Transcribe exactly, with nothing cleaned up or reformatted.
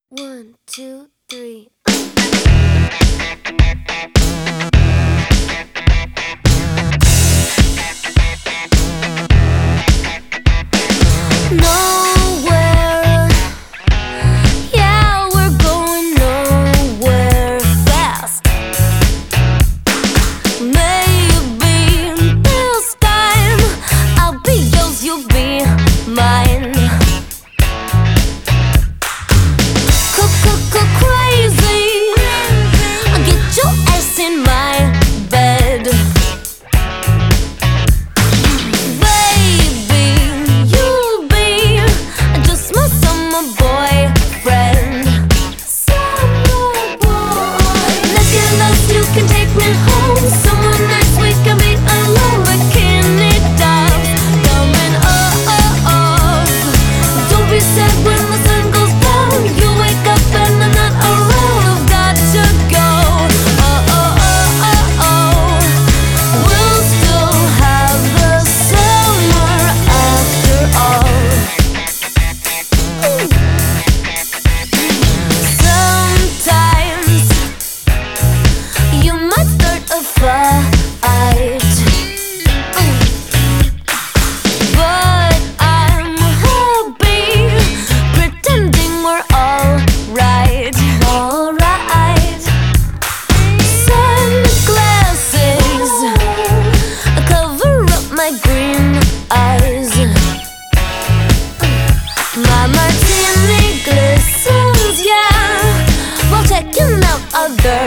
One, two, three. Nowhere, yeah, we're going nowhere fast. Maybe this time I'll be yours, you'll be mine. Crazy, get your ass in my bed. Baby, you'll be just my summer boyfriend. Summer boy. Let's get lost, you can take me home. Somewhere nice we can be alone. Bikini tops coming off. Don't be sad when the sun goes down. You wake up and I'm not around. I've got to go. Oh, oh, oh, oh, oh. We'll still have the summer after all. Ooh. Sometimes you might start a fight, but I'm happy pretending we're alright. Alright. Sunglasses cover up my green eyes. My martini glistens, yeah, while checking out other